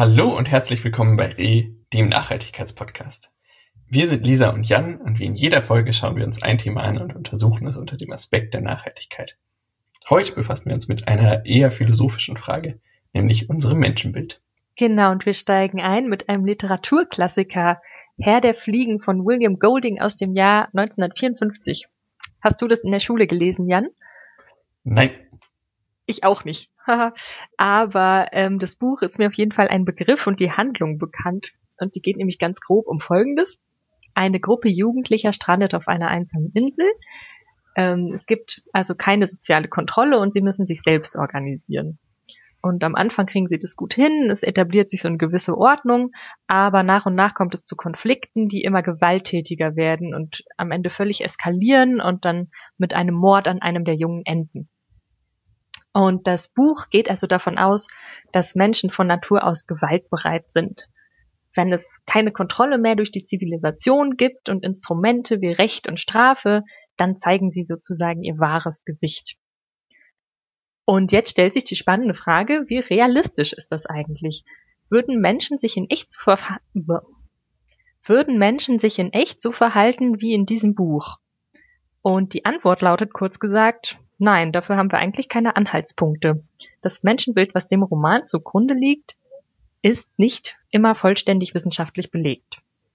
Hallo und herzlich willkommen bei dem Nachhaltigkeitspodcast. Wir sind Lisa und Jan und wie in jeder Folge schauen wir uns ein Thema an und untersuchen es unter dem Aspekt der Nachhaltigkeit. Heute befassen wir uns mit einer eher philosophischen Frage, nämlich unserem Menschenbild. Genau, und wir steigen ein mit einem Literaturklassiker, Herr der Fliegen von William Golding aus dem Jahr 1954. Hast du das in der Schule gelesen, Jan? Nein. Ich auch nicht. Aber das Buch ist mir auf jeden Fall ein Begriff und die Handlung bekannt. Und die geht nämlich ganz grob um Folgendes. Eine Gruppe Jugendlicher strandet auf einer einsamen Insel. Es gibt also keine soziale Kontrolle und sie müssen sich selbst organisieren. Und am Anfang kriegen sie das gut hin, es etabliert sich so eine gewisse Ordnung, aber nach und nach kommt es zu Konflikten, die immer gewalttätiger werden und am Ende völlig eskalieren und dann mit einem Mord an einem der Jungen enden. Und das Buch geht also davon aus, dass Menschen von Natur aus gewaltbereit sind. Wenn es keine Kontrolle mehr durch die Zivilisation gibt und Instrumente wie Recht und Strafe, dann zeigen sie sozusagen ihr wahres Gesicht. Und jetzt stellt sich die spannende Frage, wie realistisch ist das eigentlich? Würden Menschen sich in echt so verhalten wie in diesem Buch? Und die Antwort lautet kurz gesagt, nein, dafür haben wir eigentlich keine Anhaltspunkte. Das Menschenbild, was dem Roman zugrunde liegt, ist nicht immer vollständig wissenschaftlich belegt.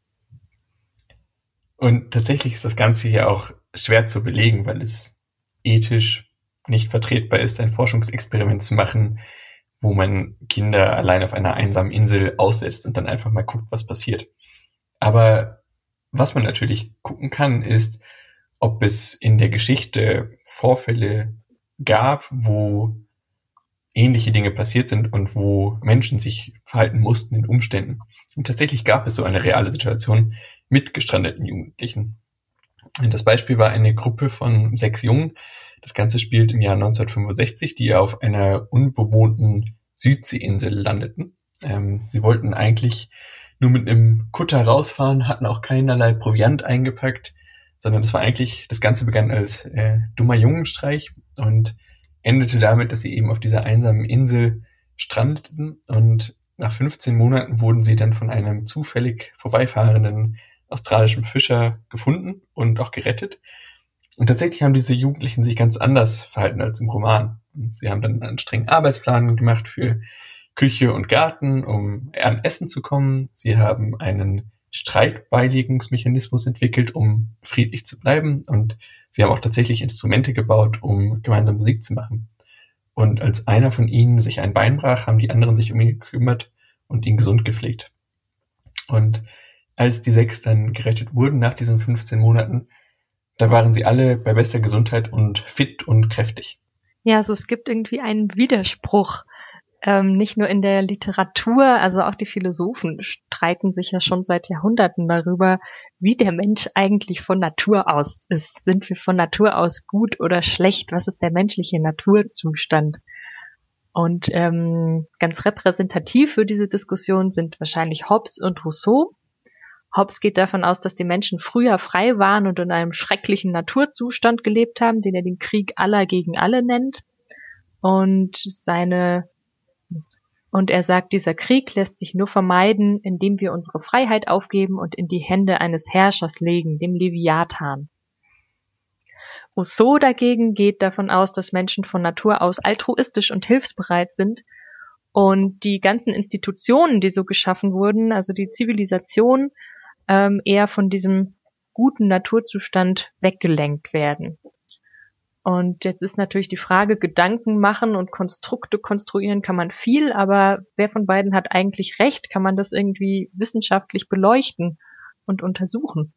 Und tatsächlich ist das Ganze hier auch schwer zu belegen, weil es ethisch nicht vertretbar ist, ein Forschungsexperiment zu machen, wo man Kinder allein auf einer einsamen Insel aussetzt und dann einfach mal guckt, was passiert. Aber was man natürlich gucken kann, ist, ob es in der Geschichte Vorfälle gab, wo ähnliche Dinge passiert sind und wo Menschen sich verhalten mussten in Umständen. Und tatsächlich gab es so eine reale Situation mit gestrandeten Jugendlichen. Und das Beispiel war eine Gruppe von 6 Jungen. Das Ganze spielt im Jahr 1965, die auf einer unbewohnten Südseeinsel landeten. Sie wollten eigentlich nur mit einem Kutter rausfahren, hatten auch keinerlei Proviant eingepackt, sondern das Ganze begann als dummer Jungenstreich und endete damit, dass sie eben auf dieser einsamen Insel strandeten und nach 15 Monaten wurden sie dann von einem zufällig vorbeifahrenden australischen Fischer gefunden und auch gerettet. Und tatsächlich haben diese Jugendlichen sich ganz anders verhalten als im Roman. Sie haben dann einen strengen Arbeitsplan gemacht für Küche und Garten, um an Essen zu kommen. Sie haben einen Streitbeilegungsmechanismus entwickelt, um friedlich zu bleiben. Und sie haben auch tatsächlich Instrumente gebaut, um gemeinsam Musik zu machen. Und als einer von ihnen sich ein Bein brach, haben die anderen sich um ihn gekümmert und ihn gesund gepflegt. Und als die 6 dann gerettet wurden nach diesen 15 Monaten, da waren sie alle bei bester Gesundheit und fit und kräftig. Ja, also es gibt irgendwie einen Widerspruch. Nicht nur in der Literatur, also auch die Philosophen streiten sich ja schon seit Jahrhunderten darüber, wie der Mensch eigentlich von Natur aus ist. Sind wir von Natur aus gut oder schlecht? Was ist der menschliche Naturzustand? Und ganz repräsentativ für diese Diskussion sind wahrscheinlich Hobbes und Rousseau. Hobbes geht davon aus, dass die Menschen früher frei waren und in einem schrecklichen Naturzustand gelebt haben, den er den Krieg aller gegen alle nennt. Und er sagt, dieser Krieg lässt sich nur vermeiden, indem wir unsere Freiheit aufgeben und in die Hände eines Herrschers legen, dem Leviathan. Rousseau dagegen geht davon aus, dass Menschen von Natur aus altruistisch und hilfsbereit sind und die ganzen Institutionen, die so geschaffen wurden, also die Zivilisation, eher von diesem guten Naturzustand weggelenkt werden. Und jetzt ist natürlich die Frage, Gedanken machen und Konstrukte konstruieren kann man viel, aber wer von beiden hat eigentlich recht? Kann man das irgendwie wissenschaftlich beleuchten und untersuchen?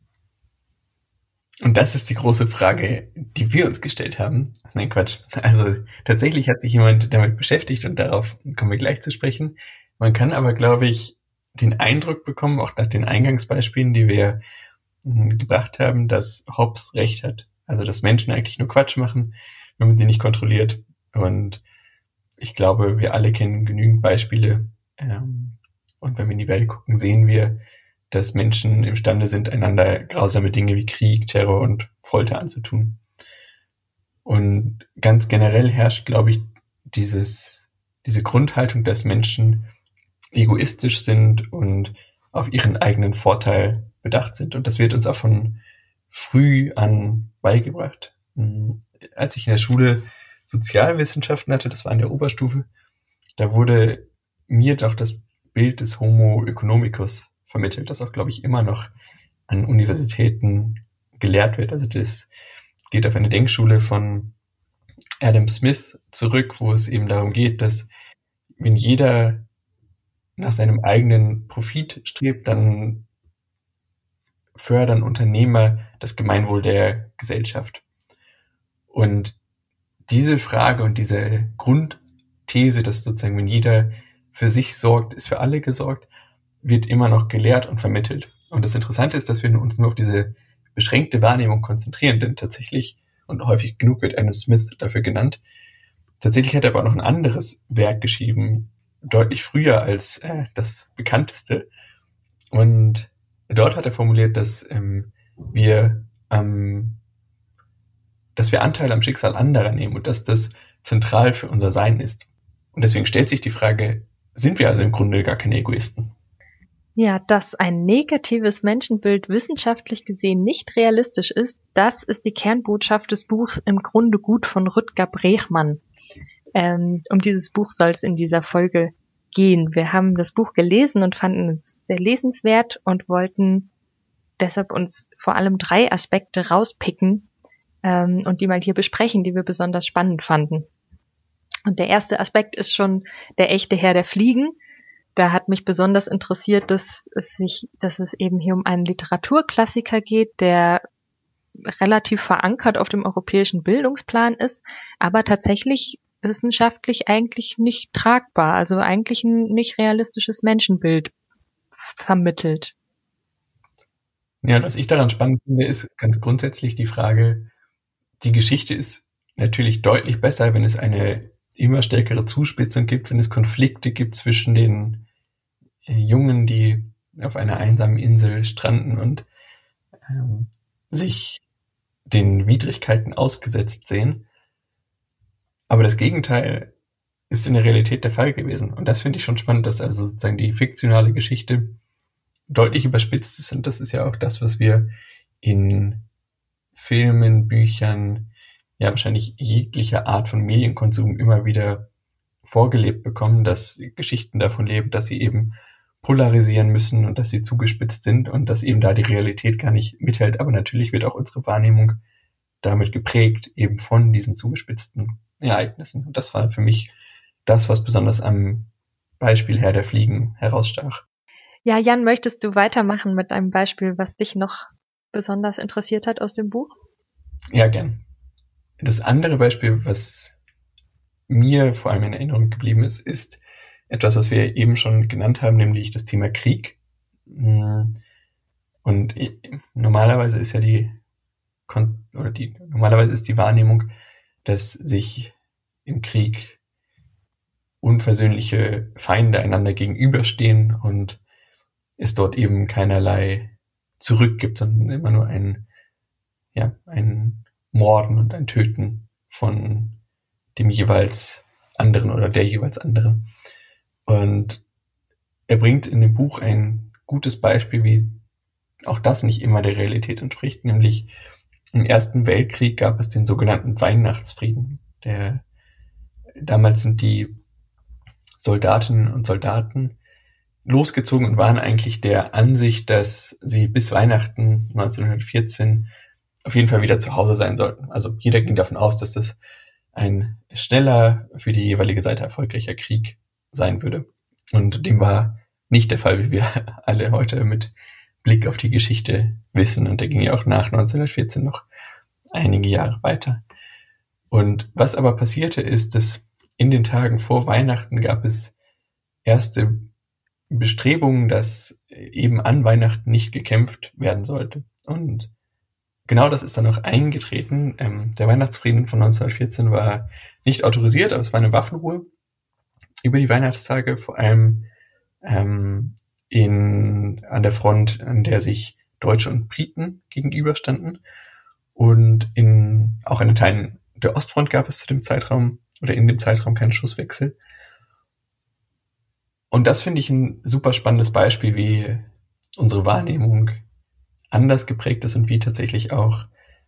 Und das ist die große Frage, die wir uns gestellt haben. Nein, Quatsch. Also tatsächlich hat sich jemand damit beschäftigt und darauf kommen wir gleich zu sprechen. Man kann aber, glaube ich, den Eindruck bekommen, auch nach den Eingangsbeispielen, die wir gebracht haben, dass Hobbes recht hat. Also dass Menschen eigentlich nur Quatsch machen, wenn man sie nicht kontrolliert. Und ich glaube, wir alle kennen genügend Beispiele. Und wenn wir in die Welt gucken, sehen wir, dass Menschen imstande sind, einander grausame Dinge wie Krieg, Terror und Folter anzutun. Und ganz generell herrscht, glaube ich, diese Grundhaltung, dass Menschen egoistisch sind und auf ihren eigenen Vorteil bedacht sind. Und das wird uns auch von früh an beigebracht. Als ich in der Schule Sozialwissenschaften hatte, das war in der Oberstufe, da wurde mir doch das Bild des Homo economicus vermittelt, das auch, glaube ich, immer noch an Universitäten gelehrt wird. Also das geht auf eine Denkschule von Adam Smith zurück, wo es eben darum geht, dass wenn jeder nach seinem eigenen Profit strebt, dann fördern Unternehmer das Gemeinwohl der Gesellschaft. Und diese Frage und diese Grundthese, dass sozusagen, wenn jeder für sich sorgt, ist für alle gesorgt, wird immer noch gelehrt und vermittelt. Und das Interessante ist, dass wir uns nur auf diese beschränkte Wahrnehmung konzentrieren, denn tatsächlich, und häufig genug wird Adam Smith dafür genannt, tatsächlich hat er aber auch noch ein anderes Werk geschrieben, deutlich früher als das bekannteste. Und dort hat er formuliert, dass wir Anteil am Schicksal anderer nehmen und dass das zentral für unser Sein ist. Und deswegen stellt sich die Frage, sind wir also im Grunde gar keine Egoisten? Ja, dass ein negatives Menschenbild wissenschaftlich gesehen nicht realistisch ist, das ist die Kernbotschaft des Buchs Im Grunde gut von Rutger Bregmann. Um dieses Buch soll es in dieser Folge gehen. Wir haben das Buch gelesen und fanden es sehr lesenswert und wollten deshalb uns vor allem 3 Aspekte rauspicken und die mal hier besprechen, die wir besonders spannend fanden. Und der erste Aspekt ist schon der echte Herr der Fliegen. Da hat mich besonders interessiert, dass es eben hier um einen Literaturklassiker geht, der relativ verankert auf dem europäischen Bildungsplan ist, aber tatsächlich wissenschaftlich eigentlich nicht tragbar, also eigentlich ein nicht realistisches Menschenbild vermittelt. Ja, und was ich daran spannend finde, ist ganz grundsätzlich die Frage, die Geschichte ist natürlich deutlich besser, wenn es eine immer stärkere Zuspitzung gibt, wenn es Konflikte gibt zwischen den Jungen, die auf einer einsamen Insel stranden und sich den Widrigkeiten ausgesetzt sehen. Aber das Gegenteil ist in der Realität der Fall gewesen. Und das finde ich schon spannend, dass also sozusagen die fiktionale Geschichte deutlich überspitzt ist. Und das ist ja auch das, was wir in Filmen, Büchern, ja wahrscheinlich jeglicher Art von Medienkonsum immer wieder vorgelebt bekommen, dass Geschichten davon leben, dass sie eben polarisieren müssen und dass sie zugespitzt sind und dass eben da die Realität gar nicht mithält. Aber natürlich wird auch unsere Wahrnehmung damit geprägt, eben von diesen zugespitzten Ereignissen. Und das war für mich das, was besonders am Beispiel Herr der Fliegen herausstach. Ja, Jan, möchtest du weitermachen mit einem Beispiel, was dich noch besonders interessiert hat aus dem Buch? Ja, gern. Das andere Beispiel, was mir vor allem in Erinnerung geblieben ist, ist etwas, was wir eben schon genannt haben, nämlich das Thema Krieg. Und normalerweise ist ja normalerweise ist die Wahrnehmung, dass sich im Krieg unversöhnliche Feinde einander gegenüberstehen und es dort eben keinerlei Zurück gibt, sondern immer nur ein Morden und ein Töten von dem jeweils anderen oder der jeweils andere. Und er bringt in dem Buch ein gutes Beispiel, wie auch das nicht immer der Realität entspricht, nämlich im Ersten Weltkrieg gab es den sogenannten Weihnachtsfrieden. Damals sind die Soldatinnen und Soldaten losgezogen und waren eigentlich der Ansicht, dass sie bis Weihnachten 1914 auf jeden Fall wieder zu Hause sein sollten. Also jeder ging davon aus, dass das ein schneller, für die jeweilige Seite erfolgreicher Krieg sein würde. Und dem war nicht der Fall, wie wir alle heute mit Blick auf die Geschichte wissen. Und der ging ja auch nach 1914 noch einige Jahre weiter. Und was aber passierte ist, dass in den Tagen vor Weihnachten gab es erste Bestrebungen, dass eben an Weihnachten nicht gekämpft werden sollte. Und genau das ist dann auch eingetreten. Der Weihnachtsfrieden von 1914 war nicht autorisiert, aber es war eine Waffenruhe über die Weihnachtstage, vor allem an der Front, an der sich Deutsche und Briten gegenüberstanden. Und auch an den Teilen der Ostfront gab es zu dem Zeitraum oder in dem Zeitraum keinen Schusswechsel. Und das finde ich ein super spannendes Beispiel, wie unsere Wahrnehmung anders geprägt ist und wie tatsächlich auch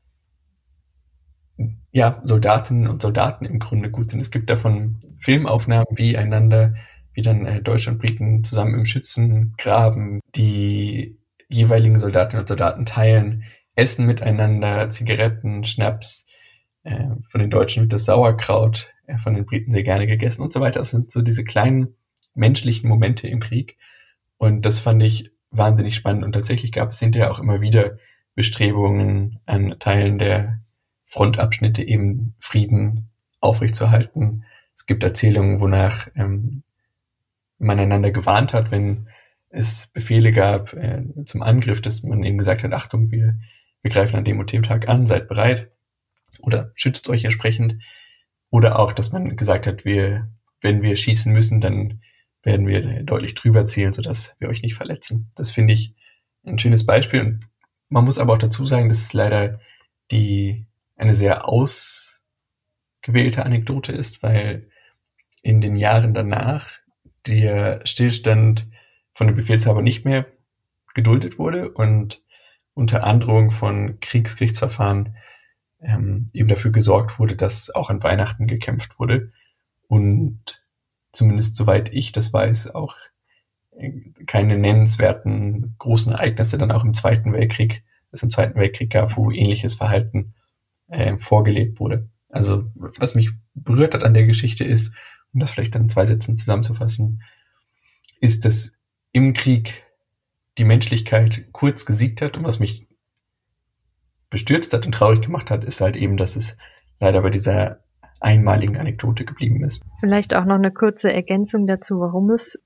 Soldatinnen und Soldaten im Grunde gut sind. Es gibt davon Filmaufnahmen, wie dann Deutsche und Briten zusammen im Schützengraben die jeweiligen Soldatinnen und Soldaten teilen, essen miteinander, Zigaretten, Schnaps. Von den Deutschen wird das Sauerkraut, von den Briten sehr gerne gegessen und so weiter. Das sind so diese kleinen menschlichen Momente im Krieg. Und das fand ich wahnsinnig spannend. Und tatsächlich gab es hinterher auch immer wieder Bestrebungen an Teilen der Frontabschnitte eben Frieden aufrechtzuerhalten. Es gibt Erzählungen, wonach man einander gewarnt hat, wenn es Befehle gab zum Angriff, dass man eben gesagt hat, Achtung, wir greifen an dem und dem Tag an, seid bereit oder schützt euch entsprechend. Oder auch, dass man gesagt hat, wenn wir schießen müssen, dann werden wir deutlich drüber zielen, sodass wir euch nicht verletzen. Das finde ich ein schönes Beispiel. Und man muss aber auch dazu sagen, dass es leider eine sehr ausgewählte Anekdote ist, weil in den Jahren danach der Stillstand von den Befehlshabern nicht mehr geduldet wurde und unter Androhung von Kriegsgerichtsverfahren eben dafür gesorgt wurde, dass auch an Weihnachten gekämpft wurde. Und zumindest soweit ich das weiß, auch keine nennenswerten großen Ereignisse dann auch im Zweiten Weltkrieg gab, wo ähnliches Verhalten vorgelebt wurde. Also was mich berührt hat an der Geschichte ist, um das vielleicht dann in 2 Sätzen zusammenzufassen, ist, dass im Krieg die Menschlichkeit kurz gesiegt hat, und was mich bestürzt hat und traurig gemacht hat, ist halt eben, dass es leider bei dieser einmaligen Anekdote geblieben ist. Vielleicht auch noch eine kurze Ergänzung dazu, warum es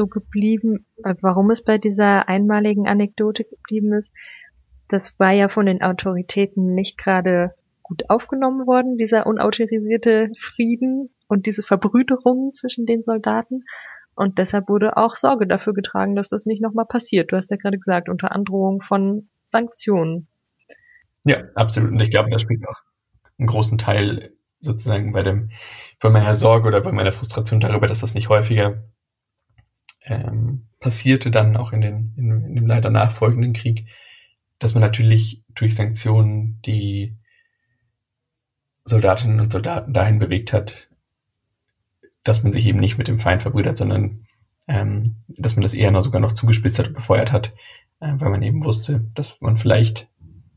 bei dieser einmaligen Anekdote geblieben ist. Das war ja von den Autoritäten nicht gerade gut aufgenommen worden, dieser unautorisierte Frieden und diese Verbrüderung zwischen den Soldaten. Und deshalb wurde auch Sorge dafür getragen, dass das nicht nochmal passiert. Du hast ja gerade gesagt, unter Androhung von Sanktionen. Ja, absolut. Und ich glaube, das spielt auch einen großen Teil sozusagen bei meiner Sorge oder bei meiner Frustration darüber, dass das nicht häufiger passierte, dann auch in dem leider nachfolgenden Krieg, dass man natürlich durch Sanktionen die Soldatinnen und Soldaten dahin bewegt hat, dass man sich eben nicht mit dem Feind verbrüdert, sondern dass man das eher noch sogar noch zugespitzt hat und befeuert hat, weil man eben wusste, dass man vielleicht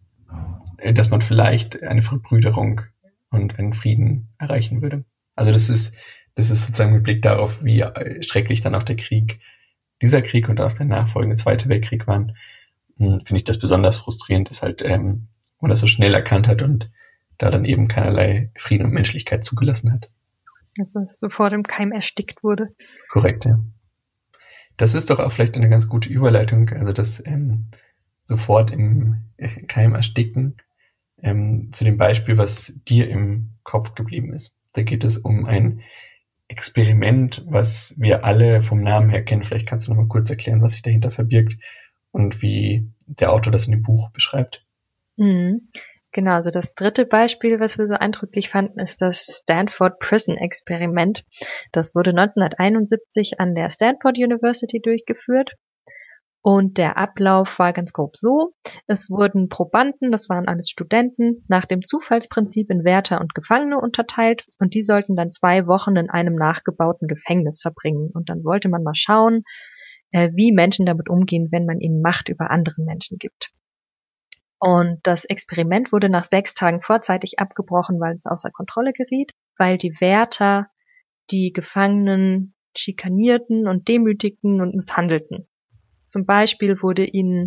eine Verbrüderung und einen Frieden erreichen würde. Also das ist sozusagen mit Blick darauf, wie schrecklich dann auch dieser Krieg und auch der nachfolgende Zweite Weltkrieg waren, finde ich das besonders frustrierend, dass halt man das so schnell erkannt hat und da dann eben keinerlei Frieden und Menschlichkeit zugelassen hat. Also es sofort im Keim erstickt wurde. Korrekt, ja. Das ist doch auch vielleicht eine ganz gute Überleitung, also das sofort im Keim ersticken, zu dem Beispiel, was dir im Kopf geblieben ist. Da geht es um ein Experiment, was wir alle vom Namen her kennen. Vielleicht kannst du noch mal kurz erklären, was sich dahinter verbirgt und wie der Autor das in dem Buch beschreibt. Genau, also das dritte Beispiel, was wir so eindrücklich fanden, ist das Stanford Prison Experiment. Das wurde 1971 an der Stanford University durchgeführt. Und der Ablauf war ganz grob so: Es wurden Probanden, das waren alles Studenten, nach dem Zufallsprinzip in Wärter und Gefangene unterteilt, und die sollten dann 2 Wochen in einem nachgebauten Gefängnis verbringen. Und dann wollte man mal schauen, wie Menschen damit umgehen, wenn man ihnen Macht über andere Menschen gibt. Und das Experiment wurde nach 6 Tagen vorzeitig abgebrochen, weil es außer Kontrolle geriet, weil die Wärter die Gefangenen schikanierten und demütigten und misshandelten. Zum Beispiel wurde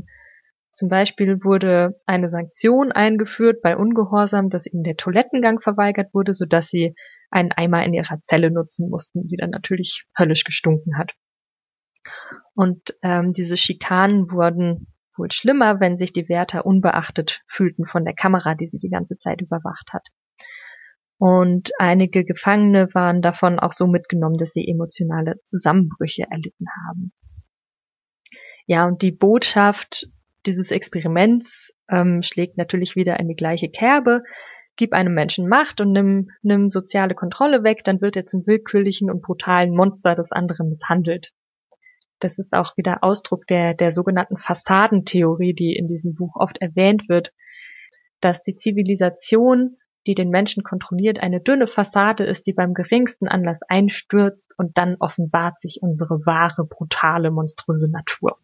eine Sanktion eingeführt bei Ungehorsam, dass ihnen der Toilettengang verweigert wurde, sodass sie einen Eimer in ihrer Zelle nutzen mussten, die dann natürlich höllisch gestunken hat. Und diese Schikanen wurden wohl schlimmer, wenn sich die Wärter unbeachtet fühlten von der Kamera, die sie die ganze Zeit überwacht hat. Und einige Gefangene waren davon auch so mitgenommen, dass sie emotionale Zusammenbrüche erlitten haben. Ja, und die Botschaft dieses Experiments schlägt natürlich wieder in die gleiche Kerbe. Gib einem Menschen Macht und nimm soziale Kontrolle weg, dann wird er zum willkürlichen und brutalen Monster, das andere misshandelt. das ist auch wieder Ausdruck der sogenannten Fassadentheorie, die in diesem Buch oft erwähnt wird, dass die Zivilisation, die den Menschen kontrolliert, eine dünne Fassade ist, die beim geringsten Anlass einstürzt und dann offenbart sich unsere wahre, brutale, monströse Natur.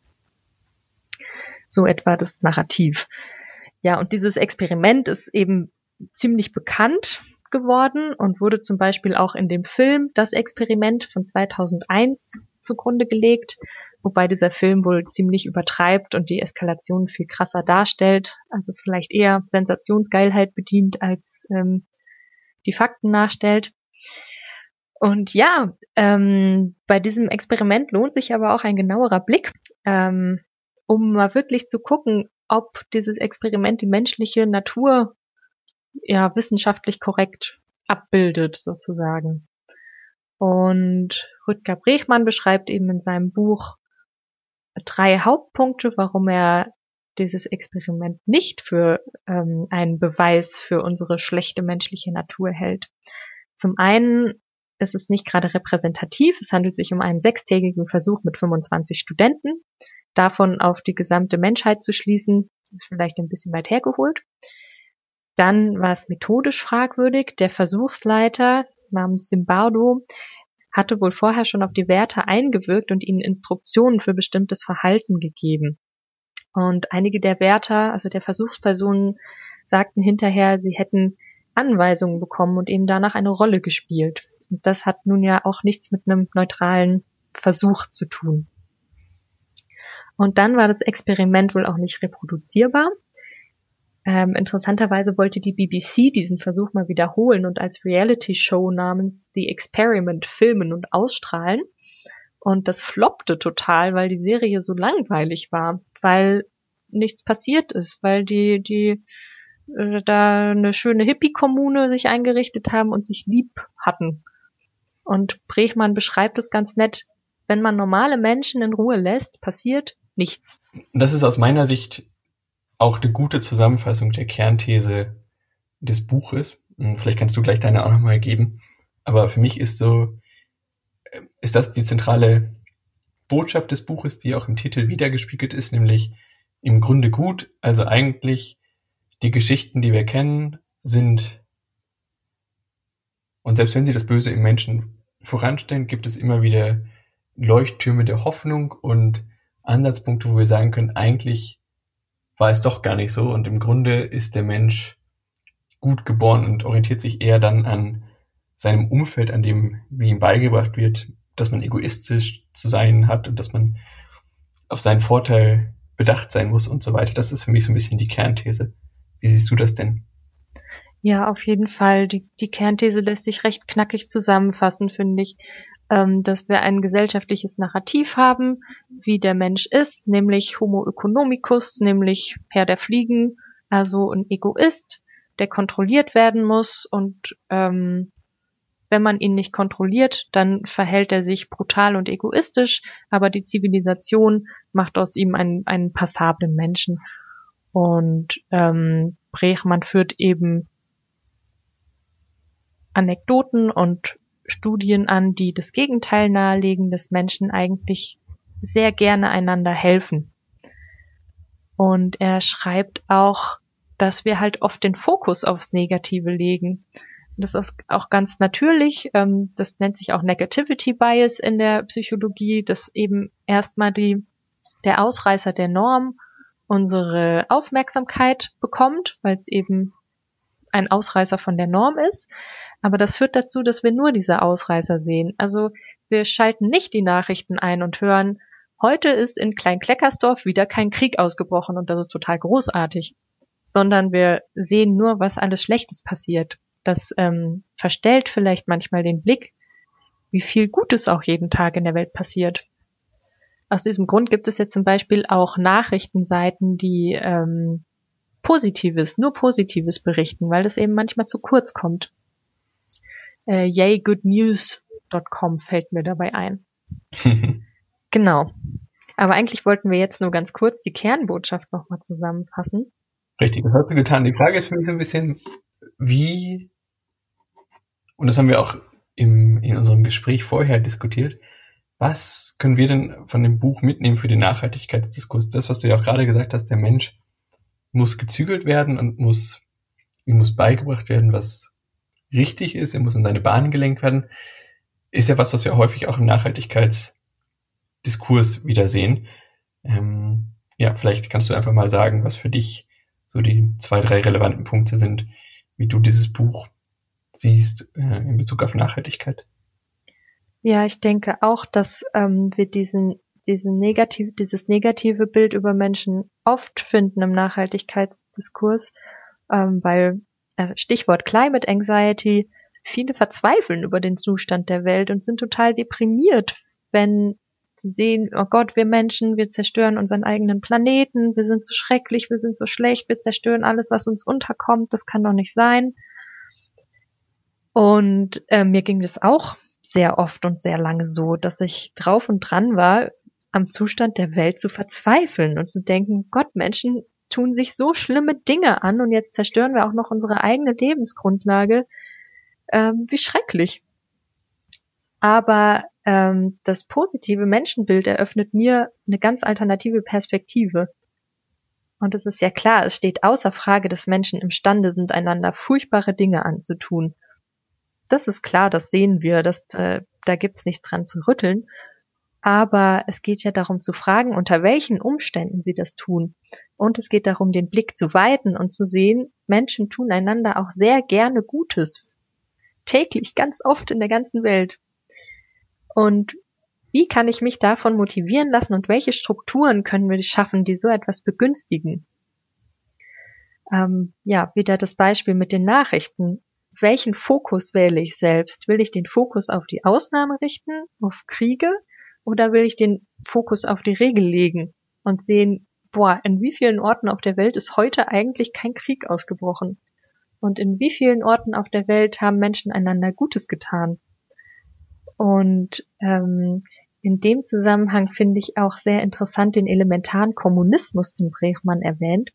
So etwa das Narrativ. Ja, und dieses Experiment ist eben ziemlich bekannt geworden und wurde zum Beispiel auch in dem Film Das Experiment von 2001 zugrunde gelegt, wobei dieser Film wohl ziemlich übertreibt und die Eskalation viel krasser darstellt, also vielleicht eher Sensationsgeilheit bedient als die Fakten nachstellt. Und ja, bei diesem Experiment lohnt sich aber auch ein genauerer Blick, um mal wirklich zu gucken, ob dieses Experiment die menschliche Natur ja wissenschaftlich korrekt abbildet, sozusagen. Und Rutger Bregmann beschreibt eben in seinem Buch 3 Hauptpunkte, warum er dieses Experiment nicht für einen Beweis für unsere schlechte menschliche Natur hält. Zum einen ist es nicht gerade repräsentativ. Es handelt sich um einen 6-tägigen Versuch mit 25 Studenten. Davon auf die gesamte Menschheit zu schließen, ist vielleicht ein bisschen weit hergeholt. Dann war es methodisch fragwürdig. Der Versuchsleiter namens Zimbardo hatte wohl vorher schon auf die Wärter eingewirkt und ihnen Instruktionen für bestimmtes Verhalten gegeben. Und einige der Wärter, also der Versuchspersonen, sagten hinterher, sie hätten Anweisungen bekommen und eben danach eine Rolle gespielt. Und das hat nun ja auch nichts mit einem neutralen Versuch zu tun. Und dann war das Experiment wohl auch nicht reproduzierbar. Interessanterweise wollte die BBC diesen Versuch mal wiederholen und als Reality-Show namens The Experiment filmen und ausstrahlen. Und das floppte total, weil die Serie so langweilig war, weil nichts passiert ist, weil die da eine schöne Hippie-Kommune sich eingerichtet haben und sich lieb hatten. Und Bregmann beschreibt es ganz nett, wenn man normale Menschen in Ruhe lässt, passiert nichts. Das ist aus meiner Sicht auch eine gute Zusammenfassung der Kernthese des Buches. Vielleicht kannst du gleich deine auch nochmal geben. Aber für mich ist das die zentrale Botschaft des Buches, die auch im Titel wiedergespiegelt ist, nämlich im Grunde gut. Also eigentlich die Geschichten, die wir kennen, sind, und selbst wenn sie das Böse im Menschen voranstellen, gibt es immer wieder Leuchttürme der Hoffnung und Ansatzpunkte, wo wir sagen können, eigentlich war es doch gar nicht so und im Grunde ist der Mensch gut geboren und orientiert sich eher dann an seinem Umfeld, an dem, wie ihm beigebracht wird, dass man egoistisch zu sein hat und dass man auf seinen Vorteil bedacht sein muss und so weiter. Das ist für mich so ein bisschen die Kernthese. Wie siehst du das denn? Ja, auf jeden Fall. Die Kernthese lässt sich recht knackig zusammenfassen, finde ich, dass wir ein gesellschaftliches Narrativ haben, wie der Mensch ist, nämlich Homo economicus, nämlich Herr der Fliegen, also ein Egoist, der kontrolliert werden muss und wenn man ihn nicht kontrolliert, dann verhält er sich brutal und egoistisch, aber die Zivilisation macht aus ihm einen passablen Menschen. Und Bregmann führt eben Anekdoten und Studien an, die das Gegenteil nahelegen, dass Menschen eigentlich sehr gerne einander helfen. Und er schreibt auch, dass wir halt oft den Fokus aufs Negative legen. Das ist auch ganz natürlich, das nennt sich auch Negativity Bias in der Psychologie, dass eben erstmal der Ausreißer der Norm unsere Aufmerksamkeit bekommt, weil es eben ein Ausreißer von der Norm ist. Aber das führt dazu, dass wir nur diese Ausreißer sehen. Also wir schalten nicht die Nachrichten ein und hören, heute ist in Klein-Kleckersdorf wieder kein Krieg ausgebrochen und das ist total großartig. Sondern wir sehen nur, was alles Schlechtes passiert. Das verstellt vielleicht manchmal den Blick, wie viel Gutes auch jeden Tag in der Welt passiert. Aus diesem Grund gibt es jetzt zum Beispiel auch Nachrichtenseiten, die nur Positives berichten, weil das eben manchmal zu kurz kommt. yaygoodnews.com fällt mir dabei ein. Genau. Aber eigentlich wollten wir jetzt nur ganz kurz die Kernbotschaft nochmal zusammenfassen. Richtig, das hast du getan. Die Frage ist für mich so ein bisschen, und das haben wir auch in unserem Gespräch vorher diskutiert, Was können wir denn von dem Buch mitnehmen für den Nachhaltigkeitsdiskurs? Das, was du ja auch gerade gesagt hast, der Mensch muss gezügelt werden und ihm muss beigebracht werden, was richtig ist, er muss in seine Bahn gelenkt werden, ist ja was wir häufig auch im Nachhaltigkeitsdiskurs wiedersehen. Ja, vielleicht kannst du einfach mal sagen, was für dich so die 2, 3 relevanten Punkte sind, wie du dieses Buch siehst in Bezug auf Nachhaltigkeit. Ja, ich denke auch, dass wir dieses negative Bild über Menschen oft finden im Nachhaltigkeitsdiskurs, weil, also Stichwort Climate Anxiety, viele verzweifeln über den Zustand der Welt und sind total deprimiert, wenn sie sehen, oh Gott, wir Menschen, wir zerstören unseren eigenen Planeten, wir sind so schrecklich, wir sind so schlecht, wir zerstören alles, was uns unterkommt, das kann doch nicht sein. Und mir ging das auch sehr oft und sehr lange so, dass ich drauf und dran war, am Zustand der Welt zu verzweifeln und zu denken, Gott, Menschen tun sich so schlimme Dinge an und jetzt zerstören wir auch noch unsere eigene Lebensgrundlage. Wie schrecklich. Aber das positive Menschenbild eröffnet mir eine ganz alternative Perspektive. Und es ist ja klar, es steht außer Frage, dass Menschen imstande sind, einander furchtbare Dinge anzutun. Das ist klar, das sehen wir, da gibt's nichts dran zu rütteln. Aber es geht ja darum zu fragen, unter welchen Umständen sie das tun. Und es geht darum, den Blick zu weiten und zu sehen, Menschen tun einander auch sehr gerne Gutes. Täglich, ganz oft in der ganzen Welt. Und wie kann ich mich davon motivieren lassen und welche Strukturen können wir schaffen, die so etwas begünstigen? Wieder das Beispiel mit den Nachrichten. Welchen Fokus wähle ich selbst? Will ich den Fokus auf die Ausnahme richten, auf Kriege? Oder will ich den Fokus auf die Regel legen und sehen, in wie vielen Orten auf der Welt ist heute eigentlich kein Krieg ausgebrochen? Und in wie vielen Orten auf der Welt haben Menschen einander Gutes getan? Und in dem Zusammenhang finde ich auch sehr interessant den elementaren Kommunismus, den Bregmann erwähnt.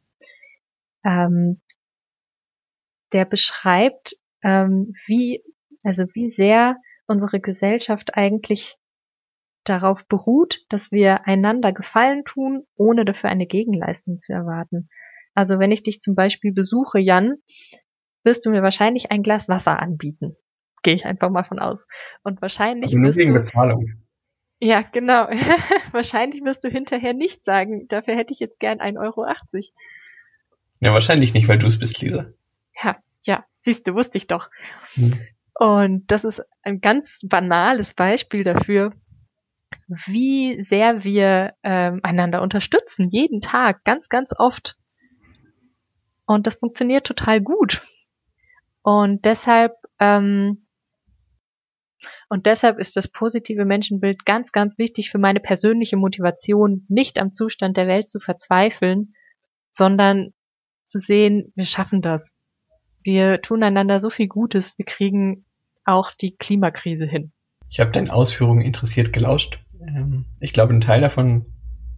Der beschreibt, wie sehr unsere Gesellschaft eigentlich darauf beruht, dass wir einander Gefallen tun, ohne dafür eine Gegenleistung zu erwarten. Also wenn ich dich zum Beispiel besuche, Jan, wirst du mir wahrscheinlich ein Glas Wasser anbieten. Gehe ich einfach mal von aus. Und wahrscheinlich also nur wegen Bezahlung. Ja, genau. Wahrscheinlich wirst du hinterher nicht sagen, dafür hätte ich jetzt gern 1,80 Euro. Ja, wahrscheinlich nicht, weil du es bist, Lisa. Ja, siehst du, wusste ich doch. Und das ist ein ganz banales Beispiel dafür, wie sehr wir einander unterstützen, jeden Tag, ganz, ganz oft. Und das funktioniert total gut. Und deshalb ist das positive Menschenbild ganz, ganz wichtig für meine persönliche Motivation, nicht am Zustand der Welt zu verzweifeln, sondern zu sehen, wir schaffen das. Wir tun einander so viel Gutes, wir kriegen auch die Klimakrise hin. Ich habe deinen Ausführungen interessiert gelauscht. Ich glaube, ein Teil davon,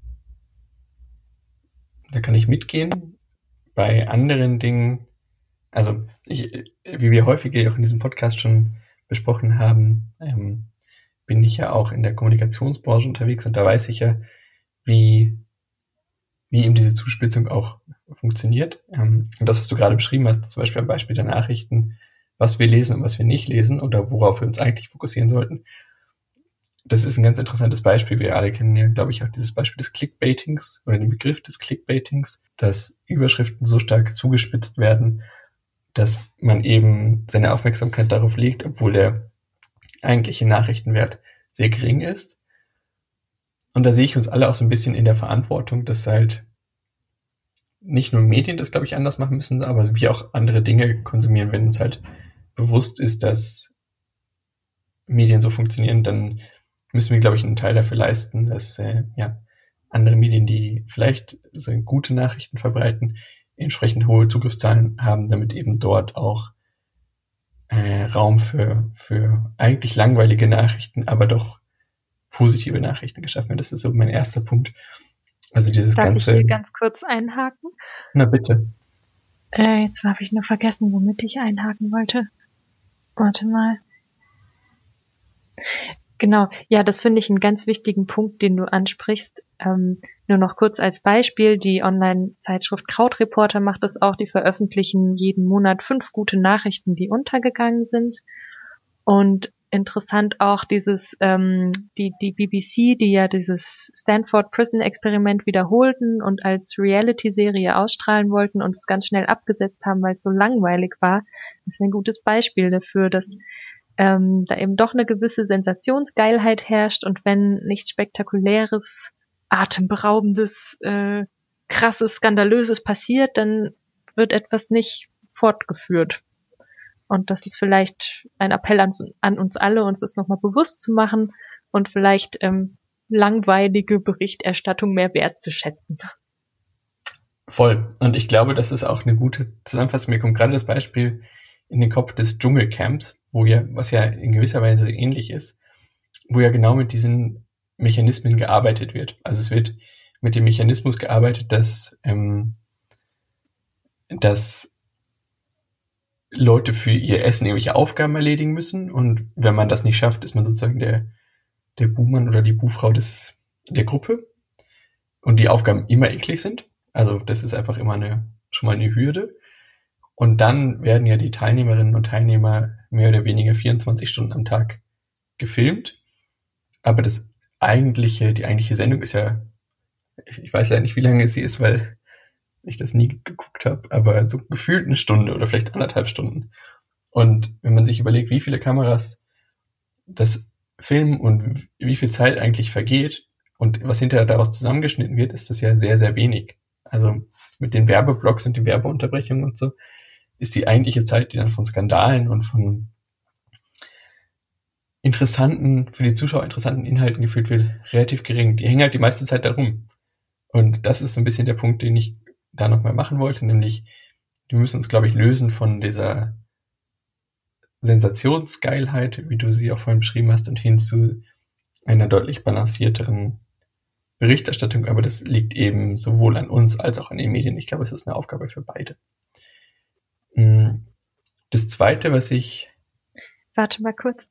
da kann ich mitgehen. Bei anderen Dingen, also wie wir häufiger auch in diesem Podcast schon besprochen haben, bin ich ja auch in der Kommunikationsbranche unterwegs und da weiß ich ja, wie eben diese Zuspitzung auch funktioniert. Und das, was du gerade beschrieben hast, zum Beispiel am Beispiel der Nachrichten, was wir lesen und was wir nicht lesen oder worauf wir uns eigentlich fokussieren sollten, das ist ein ganz interessantes Beispiel. Wir alle kennen ja, glaube ich, auch dieses Beispiel des Clickbaitings oder den Begriff des Clickbaitings, dass Überschriften so stark zugespitzt werden, dass man eben seine Aufmerksamkeit darauf legt, obwohl der eigentliche Nachrichtenwert sehr gering ist. Und da sehe ich uns alle auch so ein bisschen in der Verantwortung, dass halt nicht nur Medien das, glaube ich, anders machen müssen, aber wir auch andere Dinge konsumieren. Wenn uns halt bewusst ist, dass Medien so funktionieren, dann müssen wir, glaube ich, einen Teil dafür leisten, dass andere Medien, die vielleicht so gute Nachrichten verbreiten, entsprechend hohe Zugriffszahlen haben, damit eben dort auch Raum für eigentlich langweilige Nachrichten, aber doch positive Nachrichten geschaffen wird. Das ist so mein erster Punkt. Also dieses Darf ganze. ich hier ganz kurz einhaken? Na bitte. Jetzt habe ich nur vergessen, womit ich einhaken wollte. Warte mal. Genau, ja, das finde ich einen ganz wichtigen Punkt, den du ansprichst. Nur noch kurz als Beispiel, die Online-Zeitschrift Krautreporter macht das auch, die veröffentlichen jeden Monat 5 gute Nachrichten, die untergegangen sind. Und interessant auch die BBC, die ja dieses Stanford Prison Experiment wiederholten und als Reality-Serie ausstrahlen wollten und es ganz schnell abgesetzt haben, weil es so langweilig war, ist ein gutes Beispiel dafür, dass da eben doch eine gewisse Sensationsgeilheit herrscht und wenn nichts Spektakuläres, Atemberaubendes, Krasses, Skandalöses passiert, dann wird etwas nicht fortgeführt. Und das ist vielleicht ein Appell an uns alle, uns das nochmal bewusst zu machen und vielleicht langweilige Berichterstattung mehr wertzuschätzen. Voll. Und ich glaube, das ist auch eine gute Zusammenfassung. Mir kommt gerade das Beispiel in den Kopf des Dschungelcamps, was ja in gewisser Weise ähnlich ist, wo ja genau mit diesen Mechanismen gearbeitet wird. Also es wird mit dem Mechanismus gearbeitet, dass Leute für ihr Essen irgendwelche Aufgaben erledigen müssen und wenn man das nicht schafft, ist man sozusagen der Buhmann oder die Buhfrau der Gruppe und die Aufgaben immer eklig sind. Also das ist einfach immer schon mal eine Hürde. Und dann werden ja die Teilnehmerinnen und Teilnehmer mehr oder weniger 24 Stunden am Tag gefilmt. Aber die eigentliche Sendung ist ja, ich weiß leider nicht, wie lange sie ist, weil ich das nie geguckt habe, aber so gefühlt eine Stunde oder vielleicht 1,5 Stunden. Und wenn man sich überlegt, wie viele Kameras das filmen und wie viel Zeit eigentlich vergeht und was hinterher daraus zusammengeschnitten wird, ist das ja sehr, sehr wenig. Also mit den Werbeblocks und den Werbeunterbrechungen und so ist die eigentliche Zeit, die dann von Skandalen und von für die Zuschauer interessanten Inhalten gefüllt wird, relativ gering. Die hängen halt die meiste Zeit da rum. Und das ist so ein bisschen der Punkt, den ich da nochmal machen wollte, nämlich wir müssen uns, glaube ich, lösen von dieser Sensationsgeilheit, wie du sie auch vorhin beschrieben hast, und hin zu einer deutlich balancierteren Berichterstattung. Aber das liegt eben sowohl an uns als auch an den Medien. Ich glaube, es ist eine Aufgabe für beide. Das Zweite, was ich... Warte mal kurz.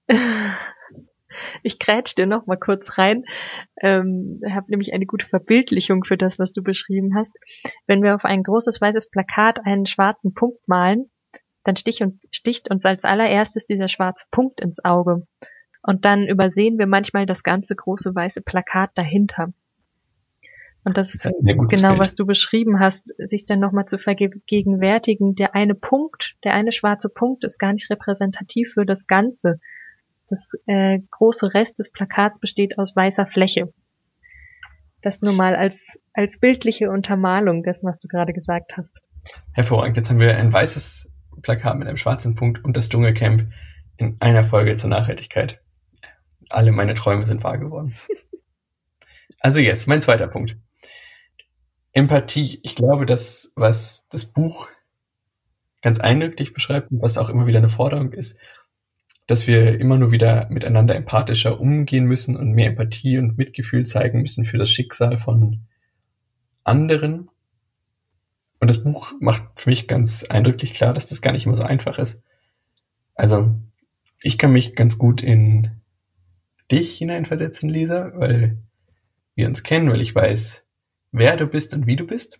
Ich grätsch dir noch mal kurz rein. Habe nämlich eine gute Verbildlichung für das, was du beschrieben hast. Wenn wir auf ein großes weißes Plakat einen schwarzen Punkt malen, dann sticht uns als allererstes dieser schwarze Punkt ins Auge. Und dann übersehen wir manchmal das ganze große weiße Plakat dahinter. Und das ist genau, Bild. Was du beschrieben hast, sich dann nochmal zu vergegenwärtigen, der eine schwarze Punkt ist gar nicht repräsentativ für das Ganze. Das große Rest des Plakats besteht aus weißer Fläche. Das nur mal als bildliche Untermalung dessen, was du gerade gesagt hast. Hervorragend. Jetzt haben wir ein weißes Plakat mit einem schwarzen Punkt und das Dschungelcamp in einer Folge zur Nachhaltigkeit. Alle meine Träume sind wahr geworden. Also jetzt, mein zweiter Punkt. Empathie. Ich glaube, was das Buch ganz eindrücklich beschreibt und was auch immer wieder eine Forderung ist, dass wir immer nur wieder miteinander empathischer umgehen müssen und mehr Empathie und Mitgefühl zeigen müssen für das Schicksal von anderen. Und das Buch macht für mich ganz eindrücklich klar, dass das gar nicht immer so einfach ist. Also ich kann mich ganz gut in dich hineinversetzen, Lisa, weil wir uns kennen, weil ich weiß, wer du bist und wie du bist.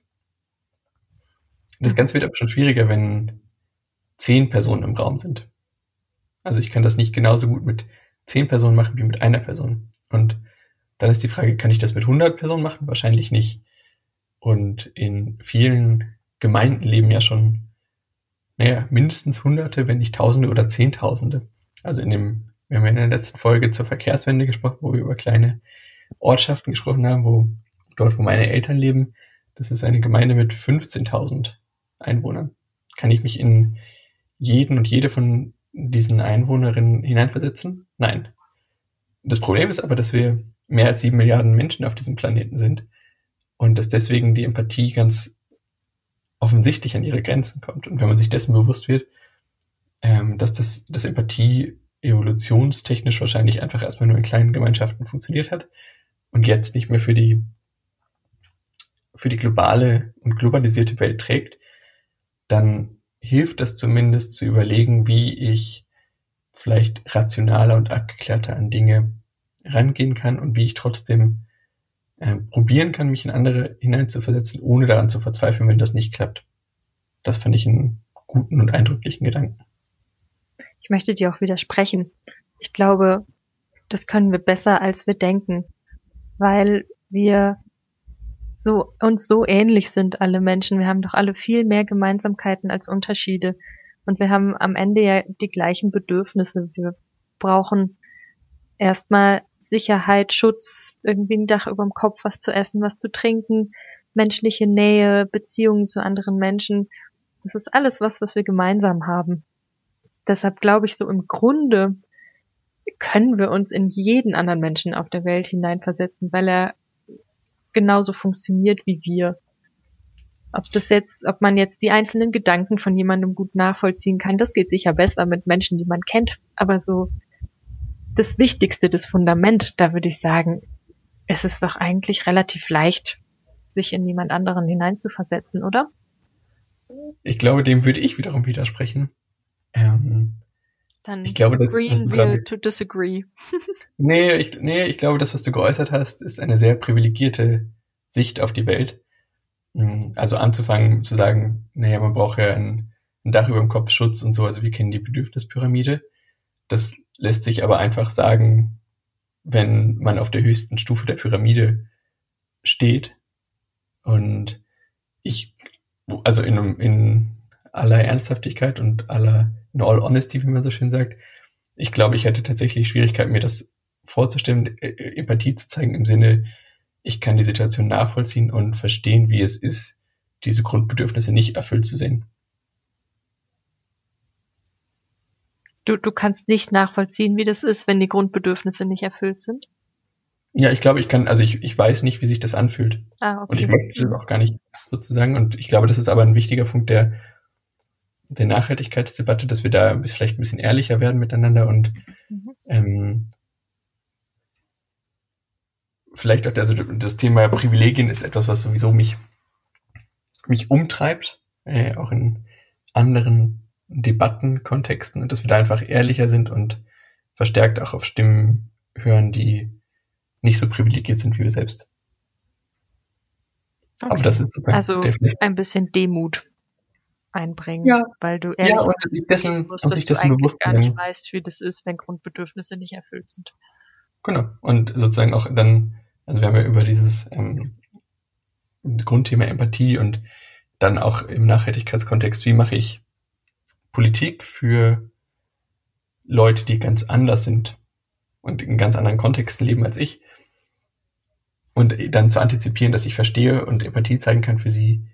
Das Ganze wird aber schon schwieriger, wenn 10 Personen im Raum sind. Also ich kann das nicht genauso gut mit 10 Personen machen wie mit einer Person. Und dann ist die Frage, kann ich das mit 100 Personen machen? Wahrscheinlich nicht. Und in vielen Gemeinden leben ja schon, mindestens Hunderte, wenn nicht Tausende oder Zehntausende. Also wir haben ja in der letzten Folge zur Verkehrswende gesprochen, wo wir über kleine Ortschaften gesprochen haben, wo meine Eltern leben. Das ist eine Gemeinde mit 15.000 Einwohnern. Kann ich mich in jeden und jede von diesen Einwohnerinnen hineinversetzen? Nein. Das Problem ist aber, dass wir mehr als 7 Milliarden Menschen auf diesem Planeten sind und dass deswegen die Empathie ganz offensichtlich an ihre Grenzen kommt. Und wenn man sich dessen bewusst wird, dass Empathie evolutionstechnisch wahrscheinlich einfach erstmal nur in kleinen Gemeinschaften funktioniert hat und jetzt nicht mehr für die globale und globalisierte Welt trägt, dann hilft das zumindest zu überlegen, wie ich vielleicht rationaler und abgeklärter an Dinge rangehen kann und wie ich trotzdem probieren kann, mich in andere hineinzuversetzen, ohne daran zu verzweifeln, wenn das nicht klappt. Das fand ich einen guten und eindrücklichen Gedanken. Ich möchte dir auch widersprechen. Ich glaube, das können wir besser, als wir denken, weil wir uns so ähnlich sind, alle Menschen. Wir haben doch alle viel mehr Gemeinsamkeiten als Unterschiede. Und wir haben am Ende ja die gleichen Bedürfnisse. Wir brauchen erstmal Sicherheit, Schutz, irgendwie ein Dach über dem Kopf, was zu essen, was zu trinken, menschliche Nähe, Beziehungen zu anderen Menschen. Das ist alles was wir gemeinsam haben. Deshalb glaube ich, so im Grunde können wir uns in jeden anderen Menschen auf der Welt hineinversetzen, weil er genauso funktioniert wie wir. Ob man jetzt die einzelnen Gedanken von jemandem gut nachvollziehen kann, das geht sicher besser mit Menschen, die man kennt. Aber so das Wichtigste, das Fundament, da würde ich sagen, es ist doch eigentlich relativ leicht, sich in jemand anderen hineinzuversetzen, oder? Ich glaube, dem würde ich wiederum widersprechen. Dann ich glaube, agreeing we to disagree. Ich glaube, das, was du geäußert hast, ist eine sehr privilegierte Sicht auf die Welt. Also anzufangen zu sagen, naja, man braucht ja ein Dach über dem Kopf, Schutz und so, also wir kennen die Bedürfnispyramide. Das lässt sich aber einfach sagen, wenn man auf der höchsten Stufe der Pyramide steht. Und also in aller Ernsthaftigkeit und in all honesty, wie man so schön sagt, ich glaube, ich hätte tatsächlich Schwierigkeiten, mir das vorzustellen, Empathie zu zeigen im Sinne, ich kann die Situation nachvollziehen und verstehen, wie es ist, diese Grundbedürfnisse nicht erfüllt zu sehen. Du kannst nicht nachvollziehen, wie das ist, wenn die Grundbedürfnisse nicht erfüllt sind? Ja, ich glaube, ich weiß nicht, wie sich das anfühlt. Okay. Und ich möchte das auch gar nicht sozusagen. Und ich glaube, das ist aber ein wichtiger Punkt der Nachhaltigkeitsdebatte, dass wir da vielleicht ein bisschen ehrlicher werden miteinander und vielleicht auch das Thema Privilegien ist etwas, was sowieso mich umtreibt, auch in anderen Debattenkontexten, und dass wir da einfach ehrlicher sind und verstärkt auch auf Stimmen hören, die nicht so privilegiert sind wie wir selbst. Okay. Aber das ist also ein bisschen Demut einbringen, ja, weil du ehrlich musst, dass du eigentlich gar nicht weißt, wie das ist, wenn Grundbedürfnisse nicht erfüllt sind. Genau. Und sozusagen auch dann, also wir haben ja über dieses Grundthema Empathie und dann auch im Nachhaltigkeitskontext, wie mache ich Politik für Leute, die ganz anders sind und in ganz anderen Kontexten leben als ich, und dann zu antizipieren, dass ich verstehe und Empathie zeigen kann für sie,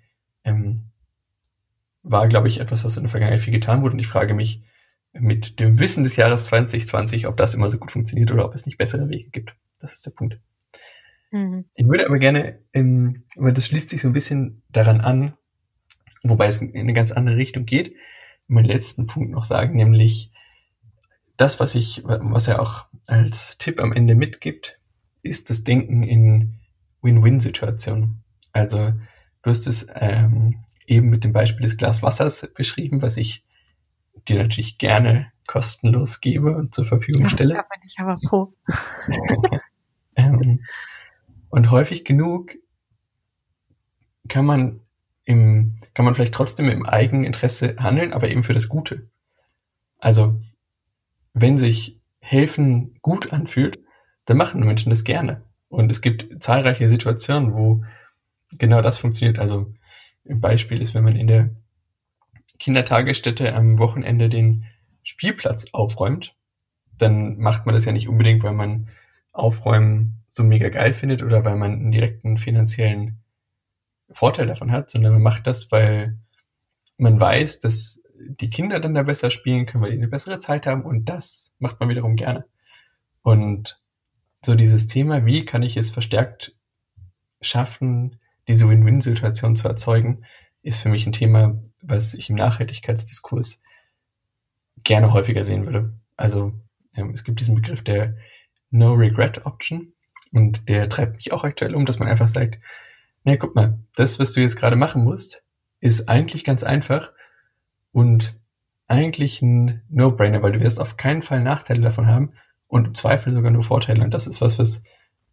war, glaube ich, etwas, was in der Vergangenheit viel getan wurde. Und ich frage mich mit dem Wissen des Jahres 2020, ob das immer so gut funktioniert oder ob es nicht bessere Wege gibt. Das ist der Punkt. Ich würde aber gerne, weil das schließt sich so ein bisschen daran an, wobei es in eine ganz andere Richtung geht, meinen letzten Punkt noch sagen, nämlich das, was er auch als Tipp am Ende mitgibt, ist das Denken in Win-Win-Situationen. Also du hast es eben mit dem Beispiel des Glas Wassers beschrieben, was ich dir natürlich gerne kostenlos gebe und zur Verfügung stelle. Da bin ich aber froh. Und häufig genug kann man vielleicht trotzdem im Eigeninteresse handeln, aber eben für das Gute. Also wenn sich helfen gut anfühlt, dann machen Menschen das gerne. Und es gibt zahlreiche Situationen, wo genau das funktioniert. Also ein Beispiel ist, wenn man in der Kindertagesstätte am Wochenende den Spielplatz aufräumt, dann macht man das ja nicht unbedingt, weil man Aufräumen so mega geil findet oder weil man einen direkten finanziellen Vorteil davon hat, sondern man macht das, weil man weiß, dass die Kinder dann da besser spielen können, weil die eine bessere Zeit haben, und das macht man wiederum gerne. Und so dieses Thema, wie kann ich es verstärkt schaffen, diese Win-Win-Situation zu erzeugen, ist für mich ein Thema, was ich im Nachhaltigkeitsdiskurs gerne häufiger sehen würde. Also es gibt diesen Begriff der No-Regret-Option, und der treibt mich auch aktuell um, dass man einfach sagt, na guck mal, das, was du jetzt gerade machen musst, ist eigentlich ganz einfach und eigentlich ein No-Brainer, weil du wirst auf keinen Fall Nachteile davon haben und im Zweifel sogar nur Vorteile. Und das ist was was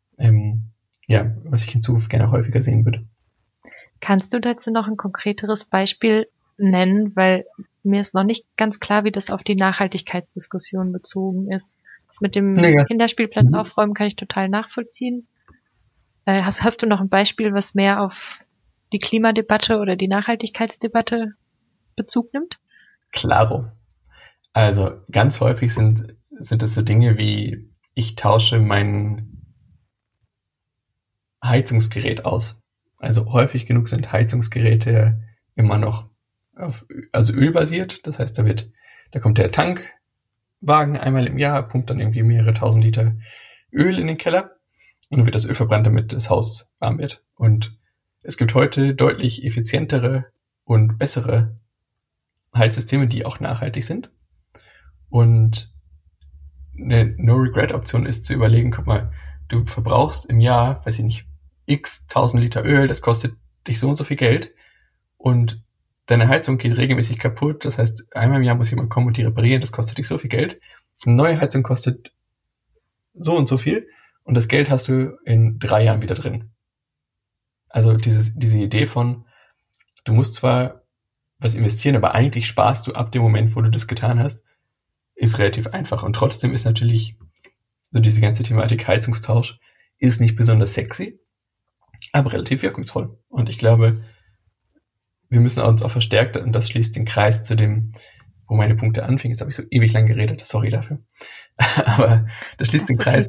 ich in Zukunft gerne häufiger sehen würde. Kannst du dazu noch ein konkreteres Beispiel nennen, weil mir ist noch nicht ganz klar, wie das auf die Nachhaltigkeitsdiskussion bezogen ist. Das mit dem Kinderspielplatz aufräumen kann ich total nachvollziehen. Hast du noch ein Beispiel, was mehr auf die Klimadebatte oder die Nachhaltigkeitsdebatte Bezug nimmt? Klaro. Also ganz häufig sind es so Dinge wie, ich tausche mein Heizungsgerät aus. Also häufig genug sind Heizungsgeräte immer noch ölbasiert. Das heißt, da kommt der Tankwagen einmal im Jahr, pumpt dann irgendwie mehrere tausend Liter Öl in den Keller und dann wird das Öl verbrannt, damit das Haus warm wird. Und es gibt heute deutlich effizientere und bessere Heizsysteme, die auch nachhaltig sind. Und eine No-Regret-Option ist zu überlegen, guck mal, du verbrauchst im Jahr, weiß ich nicht, x 1000 Liter Öl, das kostet dich so und so viel Geld und deine Heizung geht regelmäßig kaputt, das heißt, einmal im Jahr muss jemand kommen und die reparieren, das kostet dich so viel Geld. Eine neue Heizung kostet so und so viel und das Geld hast du in 3 Jahren wieder drin. Also diese Idee von, du musst zwar was investieren, aber eigentlich sparst du ab dem Moment, wo du das getan hast, ist relativ einfach. Und trotzdem ist natürlich so diese ganze Thematik Heizungstausch ist nicht besonders sexy, aber relativ wirkungsvoll. Und ich glaube, wir müssen uns auch verstärkt, und das schließt den Kreis zu dem, wo meine Punkte anfingen. Jetzt habe ich so ewig lang geredet, sorry dafür. Aber das schließt den Kreis.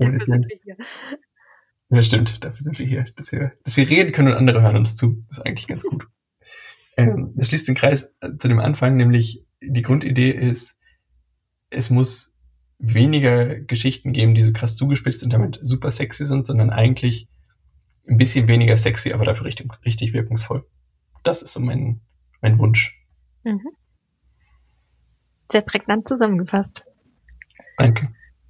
Ja, stimmt, dafür sind wir hier. Dass wir reden können und andere hören uns zu. Das ist eigentlich ganz gut. Das schließt den Kreis zu dem Anfang, nämlich die Grundidee ist, es muss weniger Geschichten geben, die so krass zugespitzt und damit super sexy sind, sondern eigentlich ein bisschen weniger sexy, aber dafür richtig wirkungsvoll. Das ist so mein Wunsch. Mhm. Sehr prägnant zusammengefasst. Danke.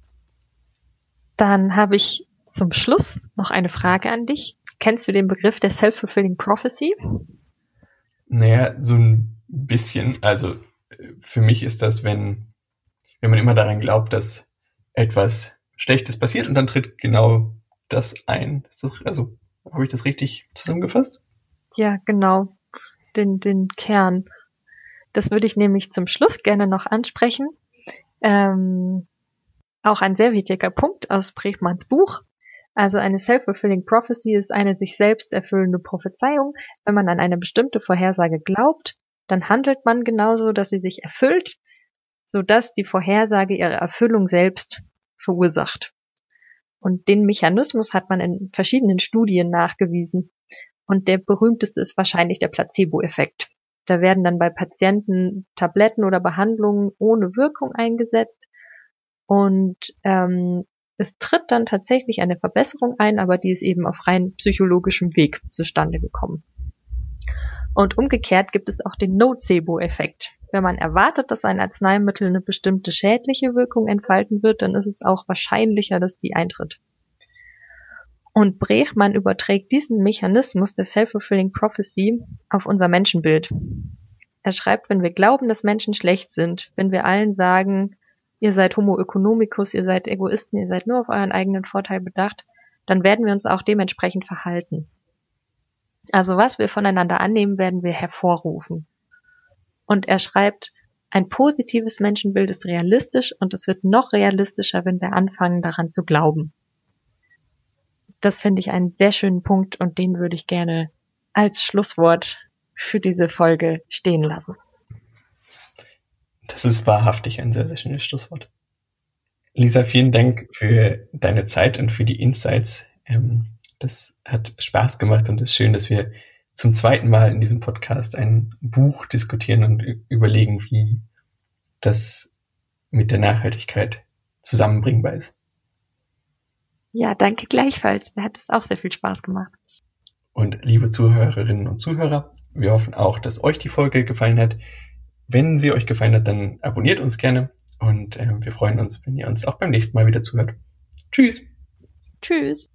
Dann habe ich zum Schluss noch eine Frage an dich. Kennst du den Begriff der Self-Fulfilling Prophecy? Naja, so ein bisschen. Also für mich ist das, wenn man immer daran glaubt, dass etwas Schlechtes passiert und dann tritt genau das ein. Habe ich das richtig zusammengefasst? Ja, genau. Den Kern. Das würde ich nämlich zum Schluss gerne noch ansprechen. Auch ein sehr wichtiger Punkt aus Bregmanns Buch. Also eine Self-Fulfilling Prophecy ist eine sich selbst erfüllende Prophezeiung. Wenn man an eine bestimmte Vorhersage glaubt, dann handelt man genauso, dass sie sich erfüllt, sodass die Vorhersage ihre Erfüllung selbst verursacht. Und den Mechanismus hat man in verschiedenen Studien nachgewiesen. Und der berühmteste ist wahrscheinlich der Placebo-Effekt. Da werden dann bei Patienten Tabletten oder Behandlungen ohne Wirkung eingesetzt. Und es tritt dann tatsächlich eine Verbesserung ein, aber die ist eben auf rein psychologischem Weg zustande gekommen. Und umgekehrt gibt es auch den Nocebo-Effekt. Wenn man erwartet, dass ein Arzneimittel eine bestimmte schädliche Wirkung entfalten wird, dann ist es auch wahrscheinlicher, dass die eintritt. Und Bregmann überträgt diesen Mechanismus der Self-Fulfilling Prophecy auf unser Menschenbild. Er schreibt, wenn wir glauben, dass Menschen schlecht sind, wenn wir allen sagen, ihr seid Homo economicus, ihr seid Egoisten, ihr seid nur auf euren eigenen Vorteil bedacht, dann werden wir uns auch dementsprechend verhalten. Also was wir voneinander annehmen, werden wir hervorrufen. Und er schreibt, ein positives Menschenbild ist realistisch und es wird noch realistischer, wenn wir anfangen, daran zu glauben. Das finde ich einen sehr schönen Punkt und den würde ich gerne als Schlusswort für diese Folge stehen lassen. Das ist wahrhaftig ein sehr, sehr schönes Schlusswort. Lisa, vielen Dank für deine Zeit und für die Insights. Das hat Spaß gemacht und es ist schön, dass wir zum zweiten Mal in diesem Podcast ein Buch diskutieren und überlegen, wie das mit der Nachhaltigkeit zusammenbringbar ist. Ja, danke gleichfalls. Mir hat es auch sehr viel Spaß gemacht. Und liebe Zuhörerinnen und Zuhörer, wir hoffen auch, dass euch die Folge gefallen hat. Wenn sie euch gefallen hat, dann abonniert uns gerne und wir freuen uns, wenn ihr uns auch beim nächsten Mal wieder zuhört. Tschüss! Tschüss!